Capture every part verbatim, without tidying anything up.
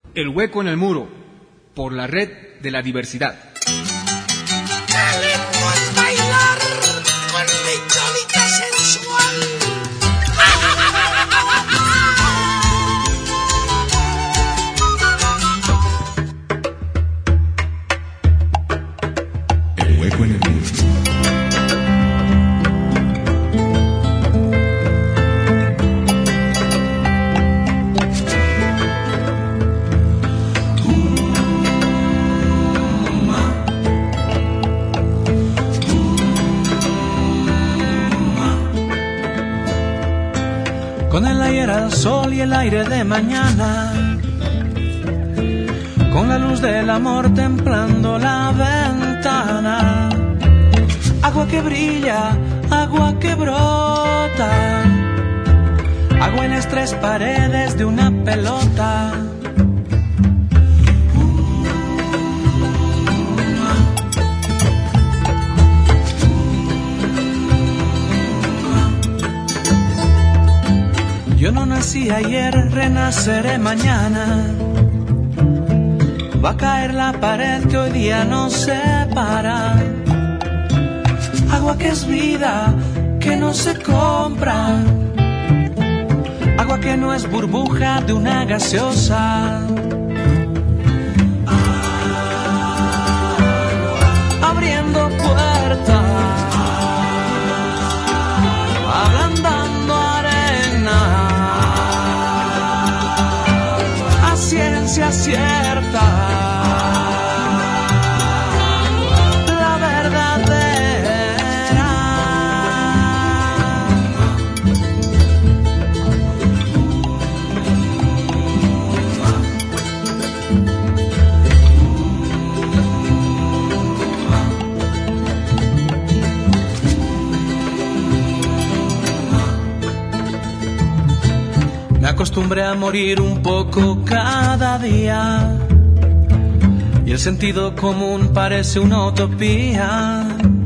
El hueco en el muro, por la red de la diversidad. Queremos bailar con mi cholita sensual. El hueco en el muro. Con el ayer al sol y el aire de mañana, con la luz del amor templando la ventana, agua que brilla, agua que brota, agua en las tres paredes de una pelota. Yo no nací ayer, renaceré mañana. Va a caer la pared que hoy día nos separa. Agua que es vida, que no se compra. Agua que no es burbuja de una gaseosa. Abriendo puertas, ablandando arena. Ciencia cierta, la verdadera. Me acostumbré a morir un poco cada día y el sentido común parece una utopía.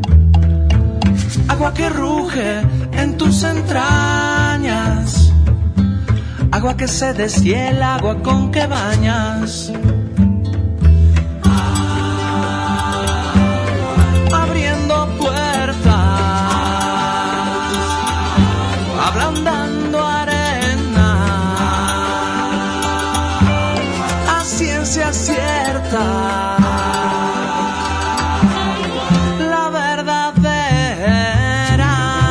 Agua que ruge en tus entrañas, agua que se deshiela, agua con que bañas. Abriendo puertas, ablandando arena. Ciencia cierta, la verdadera.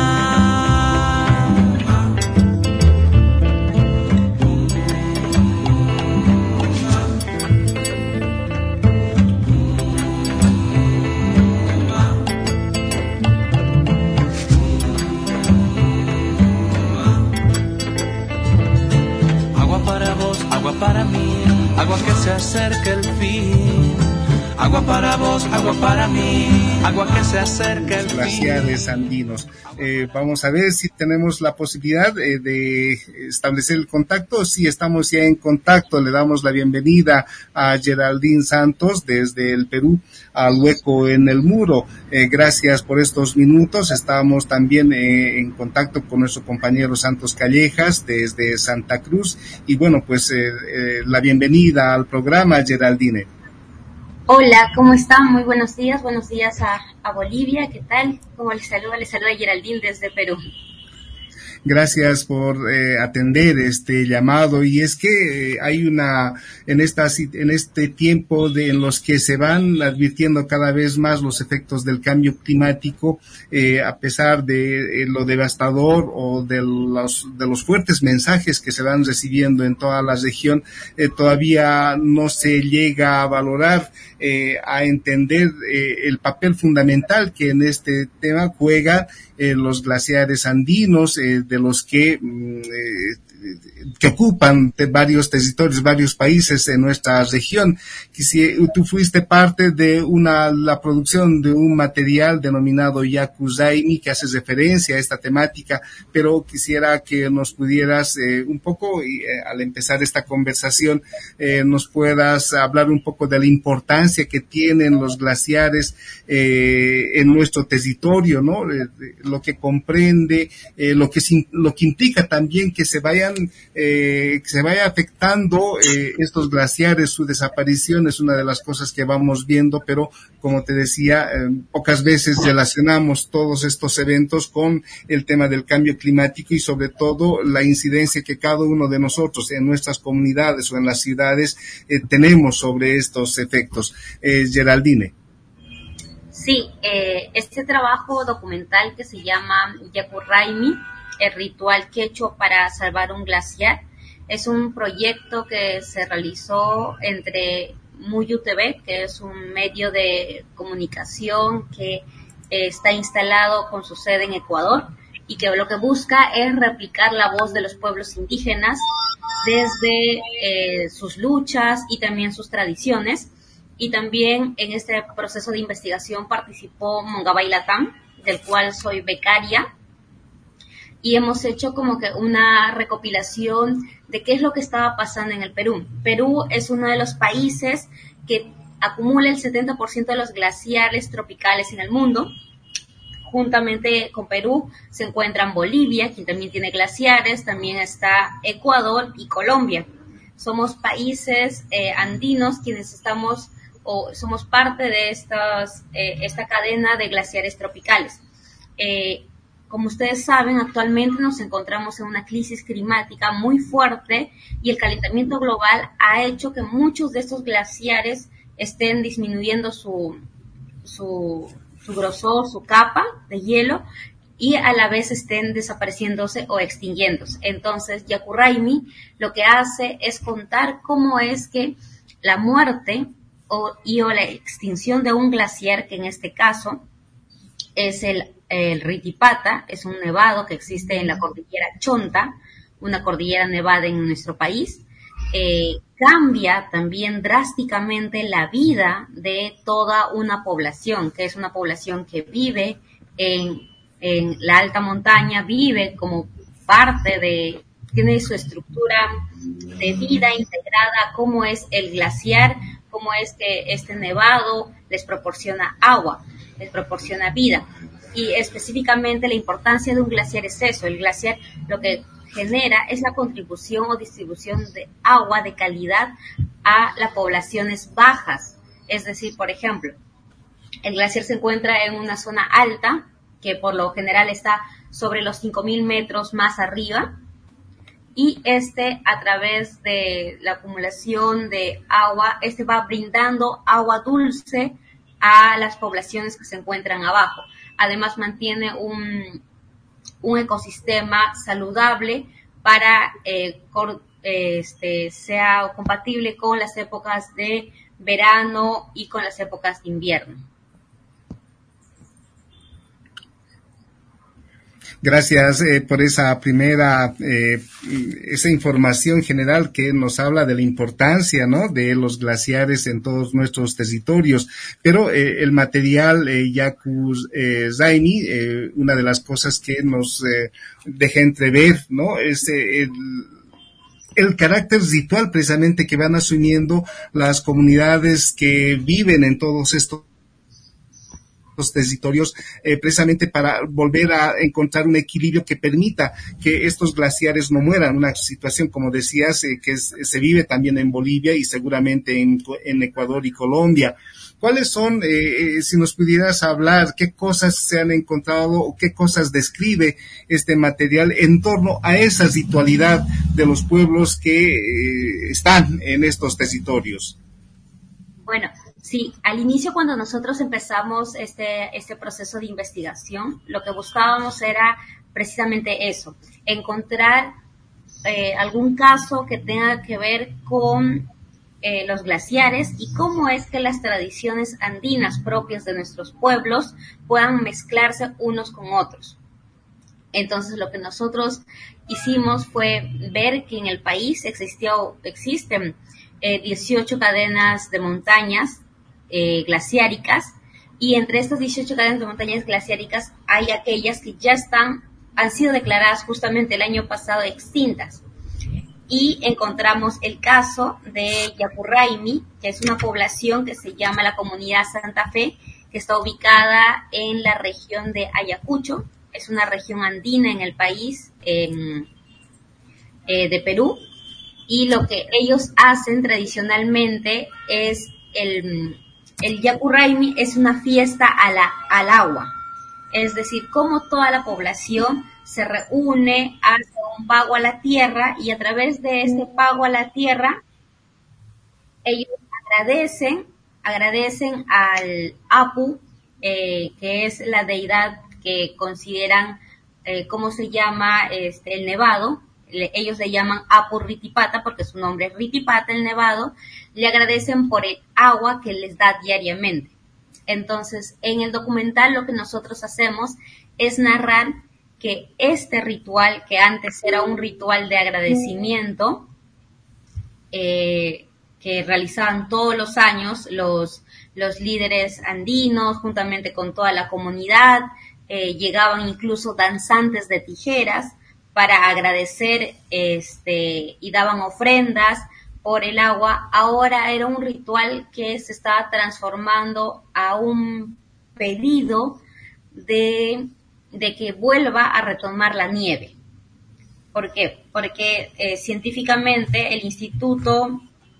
Agua para vos, agua para mí. Agua que se acerca el fin. Agua para vos, agua para mí. Agua que se acerca el fin. Glaciares andinos. Eh, vamos a ver si tenemos la posibilidad eh, de establecer el contacto. Si estamos ya en contacto, le damos la bienvenida a Geraldine Santos desde el Perú al Hueco en el Muro. Eh, gracias por estos minutos. Estamos también eh, en contacto con nuestro compañero Santos Callejas desde Santa Cruz. Y bueno, pues eh, eh, la bienvenida al programa, Geraldine. Hola, ¿cómo están? Muy buenos días, buenos días a, a Bolivia, ¿qué tal? ¿Cómo les saluda? Les saluda Geraldine desde Perú. Gracias por eh, atender este llamado. Y es que eh, hay una, en esta, en este tiempo de, en los que se van advirtiendo cada vez más los efectos del cambio climático, eh, a pesar de eh, lo devastador o de los, de los fuertes mensajes que se van recibiendo en toda la región, eh, todavía no se llega a valorar, eh, a entender eh, el papel fundamental que en este tema juega eh, los glaciares andinos, eh, de los que, eh, que ocupan varios territorios, varios países en nuestra región. Quisi, tú fuiste parte de una, la producción de un material denominado Yakuzaimi que hace referencia a esta temática, pero quisiera que nos pudieras eh, un poco, eh, al empezar esta conversación, eh, nos puedas hablar un poco de la importancia que tienen los glaciares eh, en nuestro territorio, ¿no? Eh, lo que comprende, eh, lo que lo que implica también que se vayan vayan, eh, que se vaya afectando eh, estos glaciares, su desaparición es una de las cosas que vamos viendo, pero como te decía, eh, pocas veces relacionamos todos estos eventos con el tema del cambio climático y sobre todo la incidencia que cada uno de nosotros en nuestras comunidades o en las ciudades eh, tenemos sobre estos efectos. Eh, Geraldine. Sí, eh, este trabajo documental que se llama Yakurraimi, el ritual quechua para salvar un glaciar, es un proyecto que se realizó entre Muyu T V, que es un medio de comunicación que eh, está instalado con su sede en Ecuador y que lo que busca es replicar la voz de los pueblos indígenas desde eh, sus luchas y también sus tradiciones. Y también en este proceso de investigación participó Mongabay Latam, del cual soy becaria, y hemos hecho como que una recopilación de qué es lo que estaba pasando en el Perú. Perú es uno de los países que acumula el setenta por ciento de los glaciares tropicales en el mundo. Juntamente con Perú se encuentran Bolivia, quien también tiene glaciares, también está Ecuador y Colombia. Somos países eh, andinos quienes estamos o somos parte de estas, eh, esta cadena de glaciares tropicales. Eh, como ustedes saben, actualmente nos encontramos en una crisis climática muy fuerte y el calentamiento global ha hecho que muchos de estos glaciares estén disminuyendo su, su, su grosor, su capa de hielo, y a la vez estén desapareciéndose o extinguiéndose. Entonces, Yakurraimi lo que hace es contar cómo es que la muerte o, y o la extinción de un glaciar, que en este caso es el, el Ritipata, es un nevado que existe en la cordillera Chonta, una cordillera nevada en nuestro país, eh, cambia también drásticamente la vida de toda una población, que es una población que vive en, en la alta montaña, vive como parte de, tiene su estructura de vida integrada, cómo es el glaciar, cómo es que este nevado les proporciona agua, les proporciona vida. Y específicamente la importancia de un glaciar es eso, el glaciar lo que genera es la contribución o distribución de agua de calidad a las poblaciones bajas. Es decir, por ejemplo, el glaciar se encuentra en una zona alta, que por lo general está sobre los cinco mil metros más arriba, y este, a través de la acumulación de agua, este va brindando agua dulce a las poblaciones que se encuentran abajo. Además, mantiene un, un ecosistema saludable para eh, cor, este, sea compatible con las épocas de verano y con las épocas de invierno. Gracias eh, por esa primera, eh, esa información general que nos habla de la importancia, ¿no?, de los glaciares en todos nuestros territorios. Pero eh, el material eh, Yakurraimi, eh, una de las cosas que nos eh, deja entrever, ¿no?, es eh, el el carácter ritual precisamente que van asumiendo las comunidades que viven en todos estos los territorios, eh, precisamente para volver a encontrar un equilibrio que permita que estos glaciares no mueran. Una situación, como decías, eh, que es, se vive también en Bolivia y seguramente en, en Ecuador y Colombia. ¿Cuáles son, eh, si nos pudieras hablar, qué cosas se han encontrado o qué cosas describe este material en torno a esa ritualidad de los pueblos que eh, están en estos territorios? Bueno, sí, al inicio cuando nosotros empezamos este, este proceso de investigación, lo que buscábamos era precisamente eso, encontrar eh, algún caso que tenga que ver con eh, los glaciares y cómo es que las tradiciones andinas propias de nuestros pueblos puedan mezclarse unos con otros. Entonces lo que nosotros hicimos fue ver que en el país existió, existen eh, dieciocho cadenas de montañas Eh, glaciáricas, y entre estas dieciocho cadenas de montañas glaciáricas hay aquellas que ya están, han sido declaradas justamente el año pasado extintas. Y encontramos el caso de Yakurraimi, que es una población que se llama la Comunidad Santa Fe, que está ubicada en la región de Ayacucho, es una región andina en el país, en, eh, de Perú, y lo que ellos hacen tradicionalmente es el, el Yacu-Raymi es una fiesta a la, al agua, es decir, como toda la población se reúne, hace un pago a la tierra, y a través de este pago a la tierra ellos agradecen, agradecen al Apu, eh, que es la deidad que consideran, eh, ¿cómo se llama? Este, el nevado. Le, ellos le llaman Apu Ritipata porque su nombre es Ritipata, el nevado. Le agradecen por el agua que les da diariamente. Entonces, en el documental lo que nosotros hacemos es narrar que este ritual, que antes era un ritual de agradecimiento, eh, que realizaban todos los años los, los líderes andinos, juntamente con toda la comunidad, eh, llegaban incluso danzantes de tijeras para agradecer este, y daban ofrendas por el agua. Ahora era un ritual que se estaba transformando a un pedido de, de que vuelva a retomar la nieve. ¿Por qué? Porque eh, científicamente el Instituto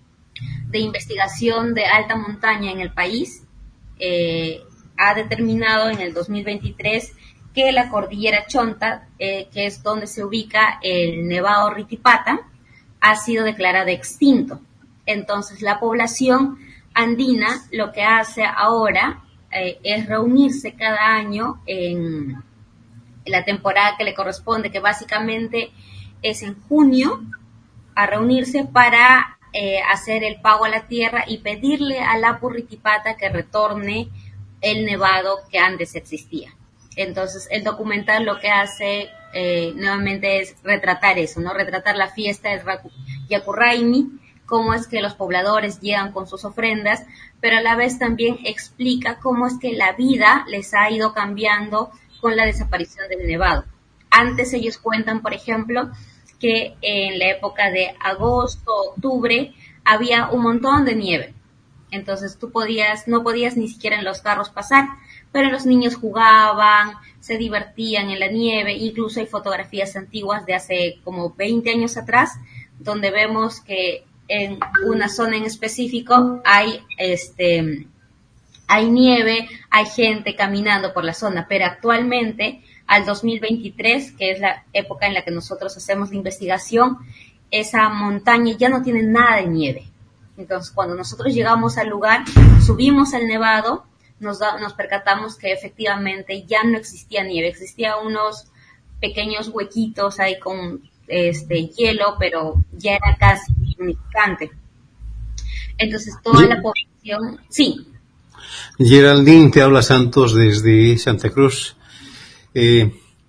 de Investigación de Alta Montaña en el país eh, ha determinado en el dos mil veintitrés que la cordillera Chonta, eh, que es donde se ubica el nevado Ritipata, ha sido declarado extinto. Entonces la población andina lo que hace ahora eh, es reunirse cada año en la temporada que le corresponde, que básicamente es en junio, a reunirse para eh, hacer el pago a la tierra y pedirle al Apu Ritipata que retorne el nevado que antes existía. Entonces, el documental lo que hace eh, nuevamente es retratar eso, ¿no? Retratar la fiesta del Yacu-Raymi, cómo es que los pobladores llegan con sus ofrendas, pero a la vez también explica cómo es que la vida les ha ido cambiando con la desaparición del nevado. Antes ellos cuentan, por ejemplo, que en la época de agosto, octubre, había un montón de nieve. Entonces tú podías, no podías ni siquiera en los carros pasar, pero los niños jugaban, se divertían en la nieve. Incluso hay fotografías antiguas de hace como veinte años atrás, donde vemos que en una zona en específico hay este hay nieve, hay gente caminando por la zona, pero actualmente, al dos mil veintitrés, que es la época en la que nosotros hacemos la investigación, esa montaña ya no tiene nada de nieve. Entonces, cuando nosotros llegamos al lugar, subimos al nevado, nos, da, nos percatamos que efectivamente ya no existía nieve, existía unos pequeños huequitos ahí con este hielo, pero ya era casi insignificante. Entonces, toda sí. la población, sí. Geraldine, te habla Santos desde Santa Cruz. Eh,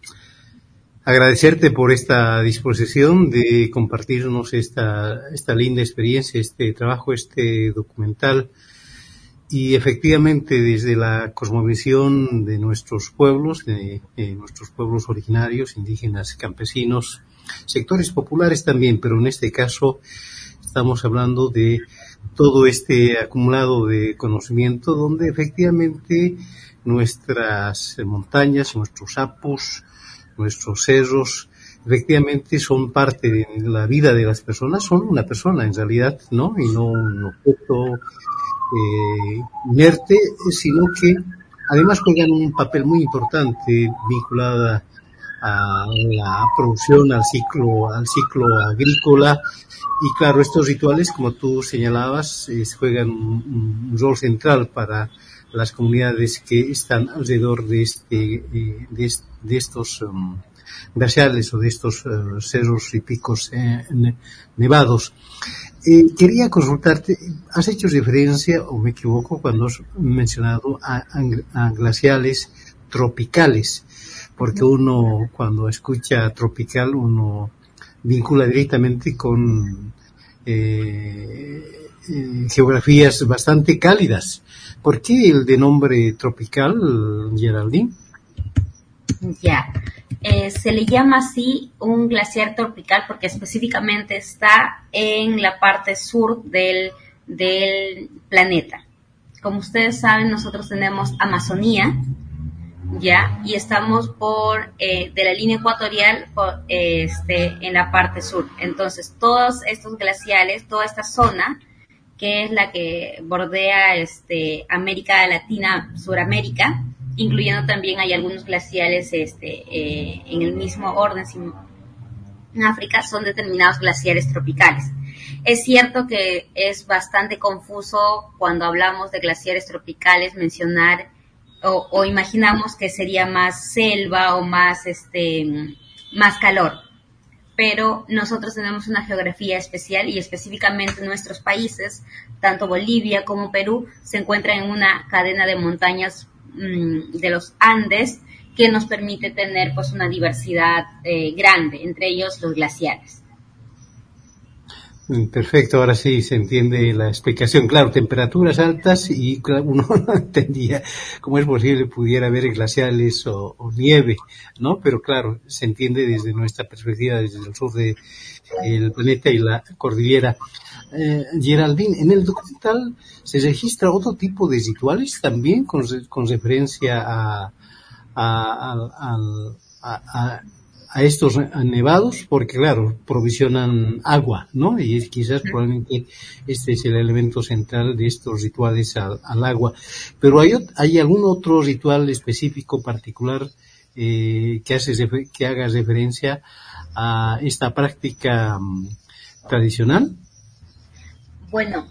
agradecerte por esta disposición de compartirnos esta, esta linda experiencia, este trabajo, este documental. Y efectivamente, desde la cosmovisión de nuestros pueblos, de, de nuestros pueblos originarios, indígenas, campesinos, sectores populares también, pero en este caso estamos hablando de todo este acumulado de conocimiento donde efectivamente nuestras montañas, nuestros apus, nuestros cerros, efectivamente son parte de la vida de las personas, son una persona en realidad, ¿no? Y no un objeto eh, inerte, sino que además juegan un papel muy importante vinculado a la producción, al ciclo, al ciclo agrícola. Y claro, estos rituales, como tú señalabas, eh, juegan un, un rol central para las comunidades que están alrededor de este, eh, de, de estos um, glaciares o de estos uh, cerros y picos eh, nevados. Eh, quería consultarte, has hecho referencia, o me equivoco, cuando has mencionado a, a, a glaciales tropicales, porque uno cuando escucha tropical uno vincula directamente con eh, eh, geografías bastante cálidas. ¿Por qué el de nombre tropical, Geraldine? Ya, eh, se le llama así un glaciar tropical porque específicamente está en la parte sur del, del planeta. Como ustedes saben, nosotros tenemos Amazonía, ya, y estamos por eh, de la línea ecuatorial por, eh, este, en la parte sur. Entonces, todos estos glaciares, toda esta zona, que es la que bordea este, América Latina, Suramérica, incluyendo también hay algunos glaciares este, eh, en el mismo orden en África, son determinados glaciares tropicales. Es cierto que es bastante confuso cuando hablamos de glaciares tropicales mencionar o, o imaginamos que sería más selva o más, este, más calor. Pero nosotros tenemos una geografía especial y específicamente nuestros países, tanto Bolivia como Perú, se encuentran en una cadena de montañas mmm, de los Andes que nos permite tener pues una diversidad eh, grande, entre ellos los glaciares. Perfecto, ahora sí se entiende la explicación. Claro, temperaturas altas y uno no entendía cómo es posible pudiera haber glaciales o, o nieve, ¿no? Pero claro, se entiende desde nuestra perspectiva, desde el sur del de planeta y la cordillera. Eh, Geraldine, en el documental se registra otro tipo de rituales también con, con referencia a, a, a, a, a a estos nevados, porque claro, provisionan agua, ¿no? Y es, quizás probablemente este es el elemento central de estos rituales al, al agua. Pero hay, hay algún otro ritual específico particular eh, que hace que haga referencia a esta práctica um, tradicional. Bueno,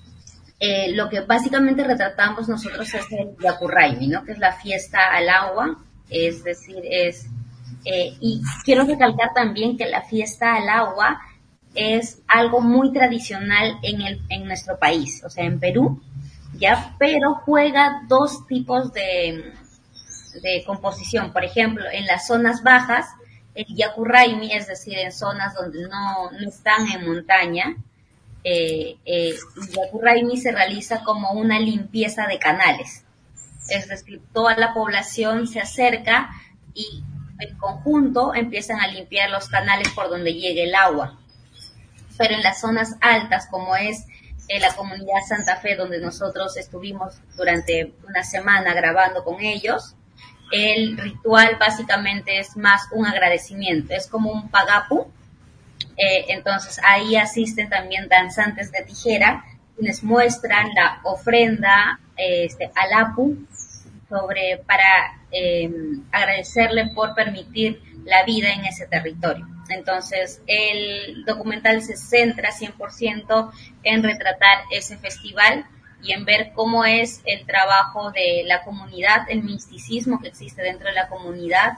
eh, lo que básicamente retratamos nosotros es el Yakurraimi, ¿no? Que es la fiesta al agua, es decir, es Eh, y quiero recalcar también que la fiesta al agua es algo muy tradicional en el en nuestro país, o sea, en Perú, ya, pero juega dos tipos de, de composición. Por ejemplo, en las zonas bajas, el Yakurraimi, es decir, en zonas donde no, no están en montaña, eh, eh, el Yakurraimi se realiza como una limpieza de canales, es decir, toda la población se acerca y en conjunto empiezan a limpiar los canales por donde llegue el agua. Pero en las zonas altas, como es eh, la comunidad Santa Fe, donde nosotros estuvimos durante una semana grabando con ellos, el ritual básicamente es más un agradecimiento, es como un pagapu. Eh, entonces ahí asisten también danzantes de tijera, quienes muestran la ofrenda eh, este, al Apu, sobre para eh, agradecerle por permitir la vida en ese territorio. Entonces, el documental se centra cien por ciento en retratar ese festival y en ver cómo es el trabajo de la comunidad, el misticismo que existe dentro de la comunidad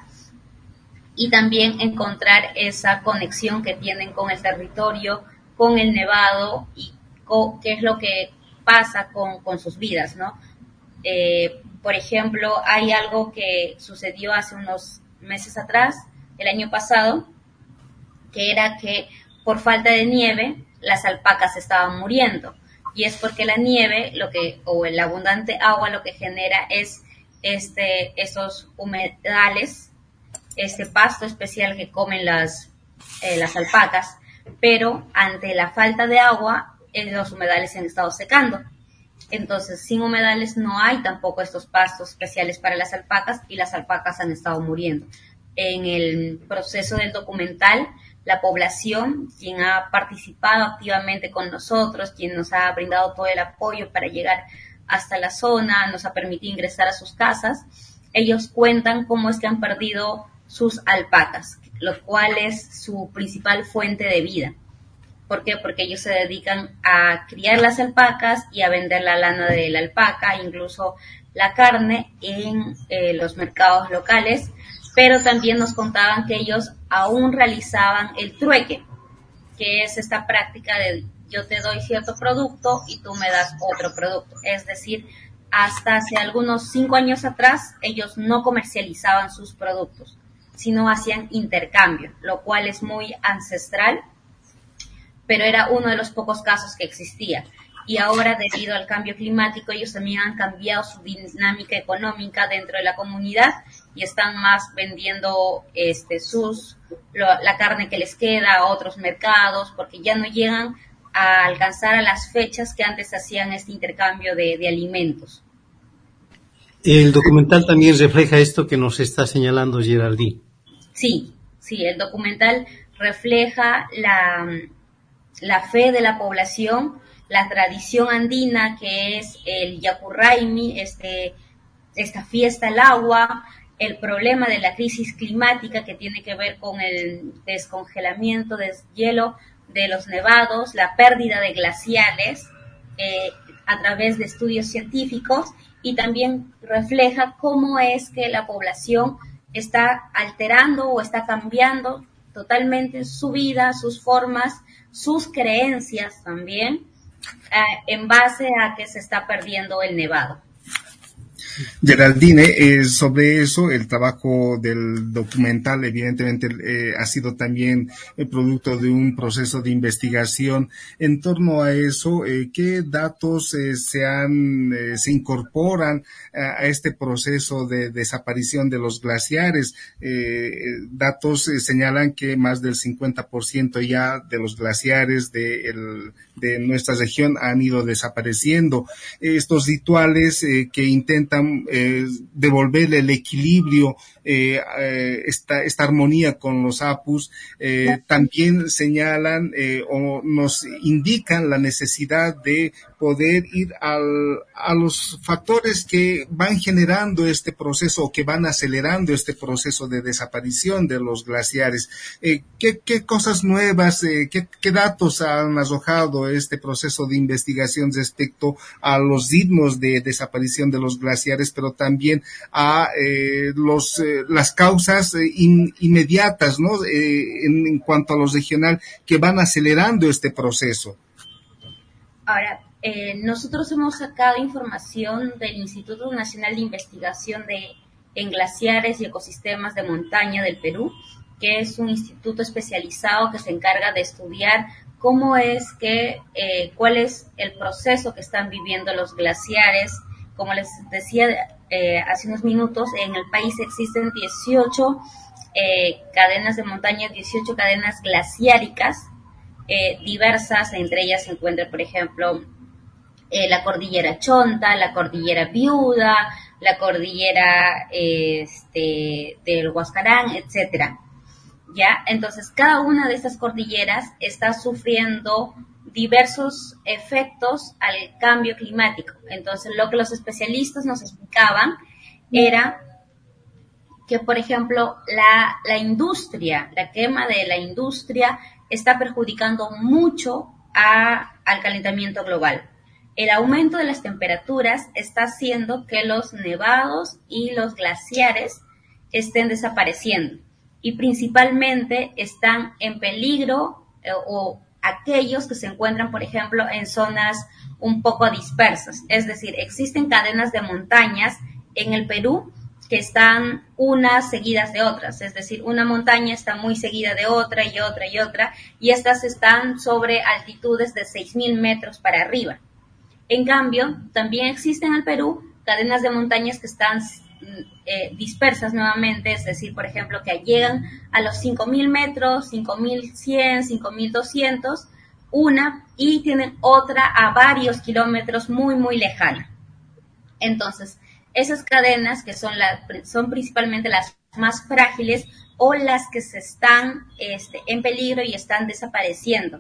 y también encontrar esa conexión que tienen con el territorio, con el nevado y con, qué es lo que pasa con, con sus vidas, ¿no? Eh, Por ejemplo, hay algo que sucedió hace unos meses atrás, el año pasado, que era que por falta de nieve las alpacas estaban muriendo. Y es porque la nieve, lo que o el abundante agua, lo que genera es este esos humedales, este pasto especial que comen las eh, las alpacas, pero ante la falta de agua, eh, los humedales se han estado secando. Entonces, sin humedales no hay tampoco estos pastos especiales para las alpacas y las alpacas han estado muriendo. En el proceso del documental, la población, quien ha participado activamente con nosotros, quien nos ha brindado todo el apoyo para llegar hasta la zona, nos ha permitido ingresar a sus casas, ellos cuentan cómo es que han perdido sus alpacas, lo cual es su principal fuente de vida. ¿Por qué? Porque ellos se dedican a criar las alpacas y a vender la lana de la alpaca, incluso la carne en eh, los mercados locales, pero también nos contaban que ellos aún realizaban el trueque, que es esta práctica de yo te doy cierto producto y tú me das otro producto. Es decir, hasta hace algunos cinco años atrás ellos no comercializaban sus productos, sino hacían intercambio, lo cual es muy ancestral, pero era uno de los pocos casos que existía. Y ahora, debido al cambio climático, ellos también han cambiado su dinámica económica dentro de la comunidad y están más vendiendo este sus lo, la carne que les queda a otros mercados, porque ya no llegan a alcanzar a las fechas que antes hacían este intercambio de, de alimentos. El documental también refleja esto que nos está señalando Geraldine. Sí, sí, el documental refleja la, la fe de la población, la tradición andina que es el Yacurraimi, este, esta fiesta al agua, el problema de la crisis climática que tiene que ver con el descongelamiento del hielo de los nevados, la pérdida de glaciales eh, a través de estudios científicos, y también refleja cómo es que la población está alterando o está cambiando totalmente su vida, sus formas, sus creencias también, eh, en base a que se está perdiendo el nevado. Geraldine, eh, sobre eso, el trabajo del documental evidentemente eh, ha sido también el producto de un proceso de investigación. En torno a eso, eh, ¿qué datos eh, se han, eh, se incorporan a, a este proceso de desaparición de los glaciares? Eh, datos eh, señalan que más del cincuenta por ciento ya de los glaciares de, el, de nuestra región han ido desapareciendo. Estos rituales eh, que intentan Eh, devolver el equilibrio, eh, eh, esta, esta armonía con los apus, eh, también señalan eh, o nos indican la necesidad de poder ir al, a los factores que van generando este proceso o que van acelerando este proceso de desaparición de los glaciares. Eh, ¿qué, qué cosas nuevas, eh, qué, qué datos han arrojado este proceso de investigación respecto a los ritmos de desaparición de los glaciares, pero también a eh, los eh, las causas eh, in, inmediatas, ¿no? Eh, en, en cuanto a lo regional, que van acelerando este proceso? Ahora, eh, nosotros hemos sacado información del Instituto Nacional de Investigación de en Glaciares y Ecosistemas de Montaña del Perú, que es un instituto especializado que se encarga de estudiar cómo es que, eh, cuál es el proceso que están viviendo los glaciares. Como les decía eh, hace unos minutos, en el país existen dieciocho eh, cadenas de montaña, dieciocho cadenas glaciáricas eh, diversas. Entre ellas se encuentra, por ejemplo, eh, la cordillera Chonta, la cordillera Viuda, la cordillera eh, este, del Huascarán, etcétera. ¿Ya? Entonces, cada una de estas cordilleras está sufriendo diversos efectos al cambio climático. Entonces, lo que los especialistas nos explicaban era que, por ejemplo, la, la industria, la quema de la industria está perjudicando mucho a, al calentamiento global. El aumento de las temperaturas está haciendo que los nevados y los glaciares estén desapareciendo, y principalmente están en peligro eh, o aquellos que se encuentran, por ejemplo, en zonas un poco dispersas. Es decir, existen cadenas de montañas en el Perú que están unas seguidas de otras. Es decir, una montaña está muy seguida de otra y otra y otra, y estas están sobre altitudes de seis mil metros para arriba. En cambio, también existen en el Perú cadenas de montañas que están eh, dispersas nuevamente, es decir, por ejemplo, que llegan a los cinco mil metros, cinco mil cien, cinco mil doscientos, una, y tienen otra a varios kilómetros muy, muy lejana. Entonces, esas cadenas que son, la, son principalmente las más frágiles o las que se están este, en peligro y están desapareciendo.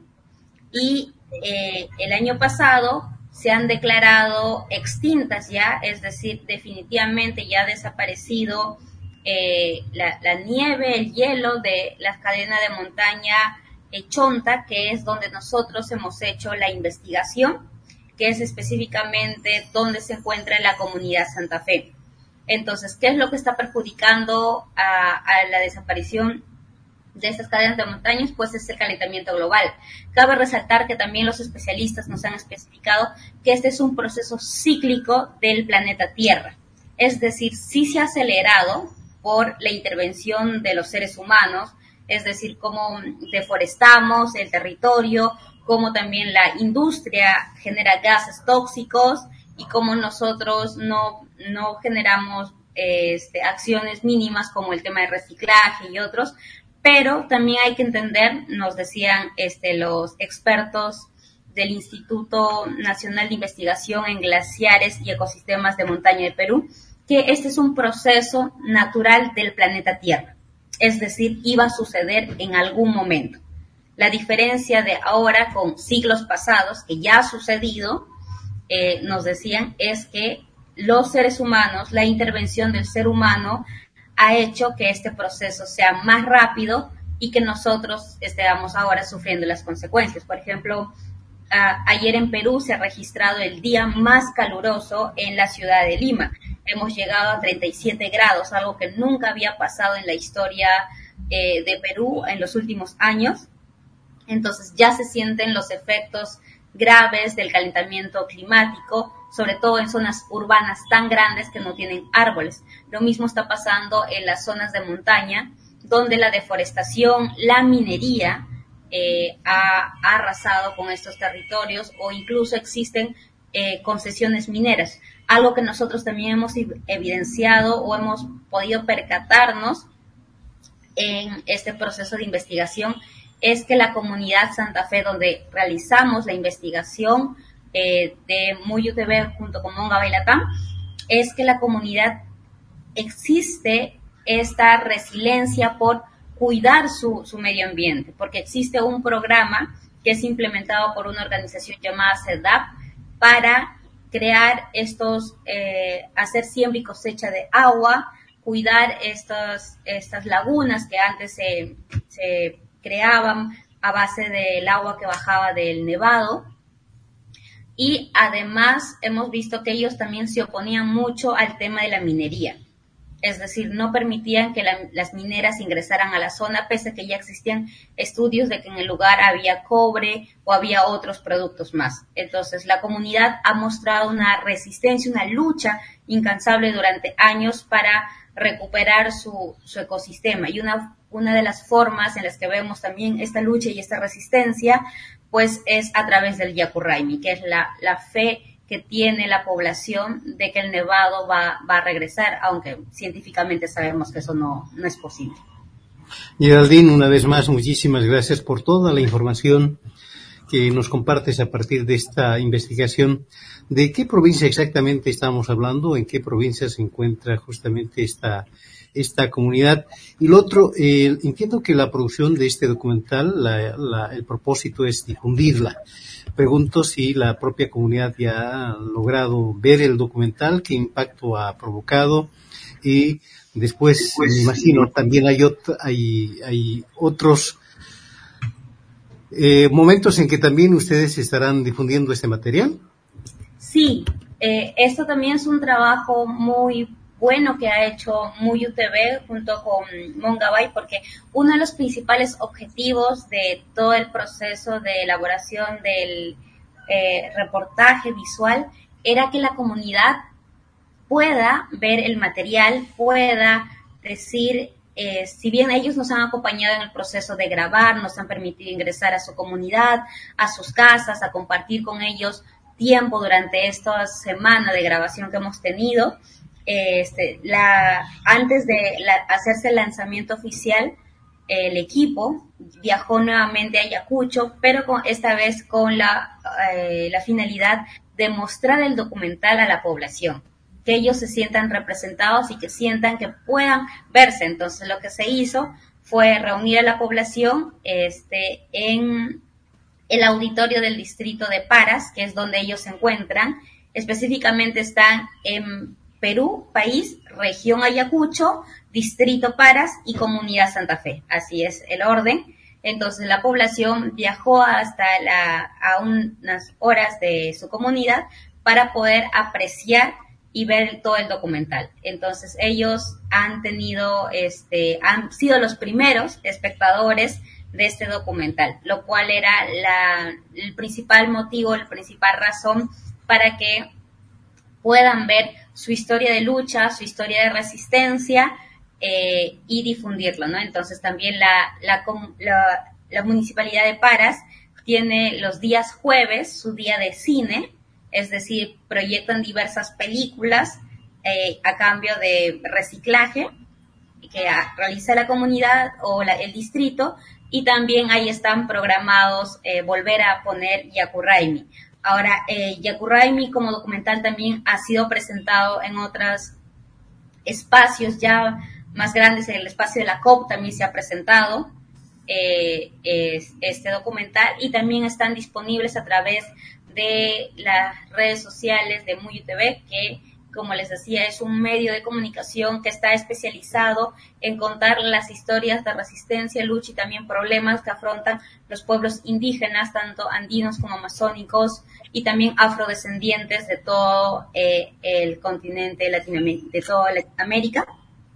Y eh, el año pasado se han declarado extintas ya, es decir, definitivamente ya ha desaparecido eh, la, la nieve, el hielo de la cadena de montaña eh, Chonta, que es donde nosotros hemos hecho la investigación, que es específicamente donde se encuentra la comunidad Santa Fe. Entonces, ¿qué es lo que está perjudicando a, a la desaparición de estas cadenas de montañas? Pues es el calentamiento global. Cabe resaltar que también los especialistas nos han especificado que este es un proceso cíclico del planeta Tierra. Es decir, sí se ha acelerado por la intervención de los seres humanos, es decir, cómo deforestamos el territorio, cómo también la industria genera gases tóxicos y cómo nosotros no, no generamos este, acciones mínimas como el tema de reciclaje y otros. Pero también hay que entender, nos decían este, los expertos del Instituto Nacional de Investigación en Glaciares y Ecosistemas de Montaña de Perú, que este es un proceso natural del planeta Tierra, es decir, iba a suceder en algún momento. La diferencia de ahora con siglos pasados, que ya ha sucedido, eh, nos decían, es que los seres humanos, la intervención del ser humano ha hecho que este proceso sea más rápido y que nosotros estemos ahora sufriendo las consecuencias. Por ejemplo, a, ayer en Perú se ha registrado el día más caluroso en la ciudad de Lima. Hemos llegado a treinta y siete grados, algo que nunca había pasado en la historia eh, de Perú en los últimos años. Entonces ya se sienten los efectos graves del calentamiento climático, sobre todo en zonas urbanas tan grandes que no tienen árboles. Lo mismo está pasando en las zonas de montaña, donde la deforestación, la minería eh, ha, ha arrasado con estos territorios, o incluso existen eh, concesiones mineras. Algo que nosotros también hemos evidenciado o hemos podido percatarnos en este proceso de investigación es que la comunidad Santa Fe, donde realizamos la investigación eh, de Muy U T V junto con Mongabay Latam, es que la comunidad existe esta resiliencia por cuidar su, su medio ambiente, porque existe un programa que es implementado por una organización llamada CEDAP para crear estos, eh, hacer siembra y cosecha de agua, cuidar estos, estas lagunas que antes se, se creaban a base del agua que bajaba del nevado. Y además hemos visto que ellos también se oponían mucho al tema de la minería. Es decir, no permitían que la, las mineras ingresaran a la zona, pese a que ya existían estudios de que en el lugar había cobre o había otros productos más. Entonces, la comunidad ha mostrado una resistencia, una lucha incansable durante años para recuperar su, su ecosistema. Y una, una de las formas en las que vemos también esta lucha y esta resistencia, pues es a través del Yakuraymi, que es la, la fe que tiene la población de que el nevado va, va a regresar, aunque científicamente sabemos que eso no, no es posible. Geraldine, una vez más, muchísimas gracias por toda la información que nos compartes a partir de esta investigación. ¿De qué provincia exactamente estamos hablando? ¿En qué provincia se encuentra justamente esta, esta comunidad? Y lo otro, eh, entiendo que la producción de este documental, la, la, el propósito es difundirla. Pregunto si la propia comunidad ya ha logrado ver el documental, qué impacto ha provocado, y después, después me imagino, también hay, ot- hay, hay otros eh, momentos en que también ustedes estarán difundiendo este material. Sí, eh, esto también es un trabajo muy bueno que ha hecho Muy U T V junto con Mongabay, porque uno de los principales objetivos de todo el proceso de elaboración del eh, reportaje visual era que la comunidad pueda ver el material, pueda decir, eh, si bien ellos nos han acompañado en el proceso de grabar, nos han permitido ingresar a su comunidad, a sus casas, a compartir con ellos tiempo durante esta semana de grabación que hemos tenido. Este, la, antes de la, hacerse el lanzamiento oficial, el equipo viajó nuevamente a Ayacucho, pero con, esta vez con la, eh, la finalidad de mostrar el documental a la población, que ellos se sientan representados y que sientan que puedan verse. Entonces lo que se hizo fue reunir a la población este, en el auditorio del distrito de Paras, que es donde ellos se encuentran. Específicamente están en Perú, país, región Ayacucho, distrito Paras y comunidad Santa Fe. Así es el orden. Entonces la población viajó hasta la, a unas horas de su comunidad para poder apreciar y ver todo el documental. Entonces ellos han tenido, este, han sido los primeros espectadores de este documental, lo cual era la, el principal motivo, la principal razón para que puedan ver su historia de lucha, su historia de resistencia eh, y difundirlo, ¿no? Entonces también la, la, la, la Municipalidad de Paras tiene los días jueves su día de cine, es decir, proyectan diversas películas eh, a cambio de reciclaje que realiza la comunidad o la, el distrito, y también ahí están programados eh, volver a poner Yakuraymi. Ahora, eh, Yakuraymi como documental también ha sido presentado en otras espacios ya más grandes, en el espacio de la COP también se ha presentado eh, es, este documental, y también están disponibles a través de las redes sociales de Muyu T V, que, como les decía, es un medio de comunicación que está especializado en contar las historias de resistencia, lucha y también problemas que afrontan los pueblos indígenas, tanto andinos como amazónicos, y también afrodescendientes de todo eh, el continente latinoamericano, de toda Latinoamérica.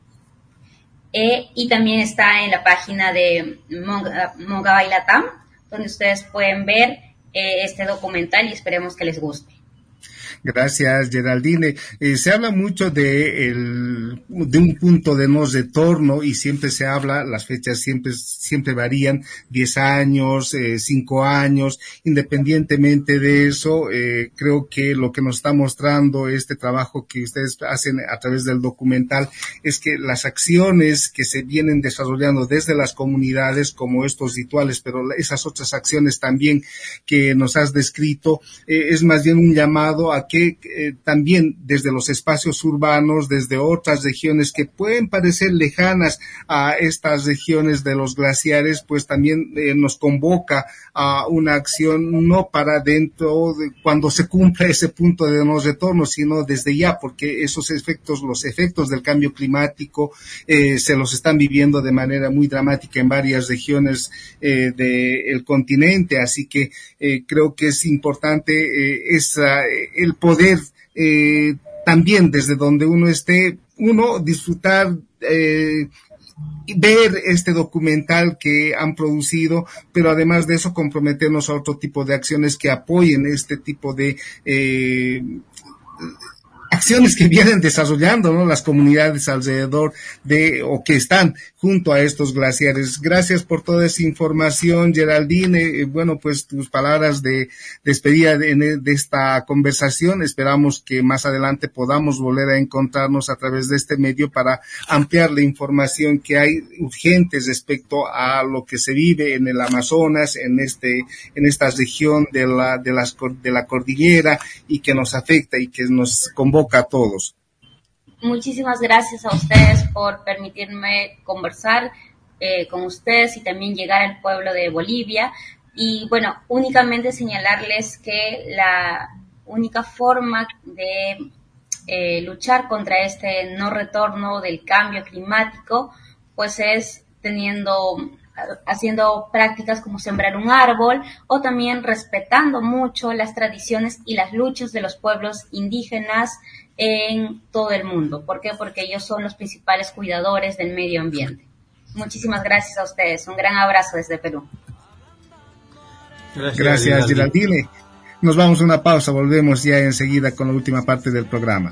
Eh, y también está en la página de Monga, Monga Bailatam, donde ustedes pueden ver eh, este documental, y esperemos que les guste. Gracias, Geraldine. Eh, se habla mucho de, el, de un punto de no retorno, y siempre se habla, las fechas siempre, siempre varían, diez años, eh, cinco años. Independientemente de eso, eh, creo que lo que nos está mostrando este trabajo que ustedes hacen a través del documental es que las acciones que se vienen desarrollando desde las comunidades, como estos rituales, pero esas otras acciones también que nos has descrito, eh, es más bien un llamado a que eh, también desde los espacios urbanos, desde otras regiones que pueden parecer lejanas a estas regiones de los glaciares, pues también eh, nos convoca a una acción no para dentro de cuando se cumpla ese punto de no retorno, sino desde ya, porque esos efectos, los efectos del cambio climático eh, se los están viviendo de manera muy dramática en varias regiones eh, del continente, así que eh, creo que es importante eh, esa, el poder eh, también desde donde uno esté, uno disfrutar, eh, ver este documental que han producido, pero además de eso comprometernos a otro tipo de acciones que apoyen este tipo de eh, acciones que vienen desarrollando, ¿no?, las comunidades alrededor de, o que están junto a estos glaciares. Gracias por toda esa información, Geraldine. Eh, bueno, pues tus palabras de despedida de, de esta conversación. Esperamos que más adelante podamos volver a encontrarnos a través de este medio para ampliar la información que hay urgente respecto a lo que se vive en el Amazonas, en este, en esta región de la, de las, de la cordillera, y que nos afecta y que nos convoca a todos. Muchísimas gracias a ustedes por permitirme conversar eh, con ustedes y también llegar al pueblo de Bolivia. Y bueno, únicamente señalarles que la única forma de eh, luchar contra este no retorno del cambio climático, pues es teniendo haciendo prácticas como sembrar un árbol, o también respetando mucho las tradiciones y las luchas de los pueblos indígenas en todo el mundo. ¿Por qué? Porque ellos son los principales cuidadores del medio ambiente. Muchísimas gracias a ustedes. Un gran abrazo desde Perú. Gracias, gracias, Geraldine. Nos vamos a una pausa, volvemos ya enseguida con la última parte del programa.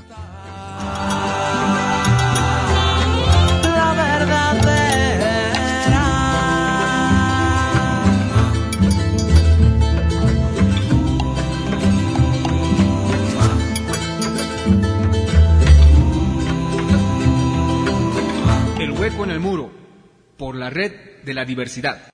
El hueco en el muro, por la red de la diversidad.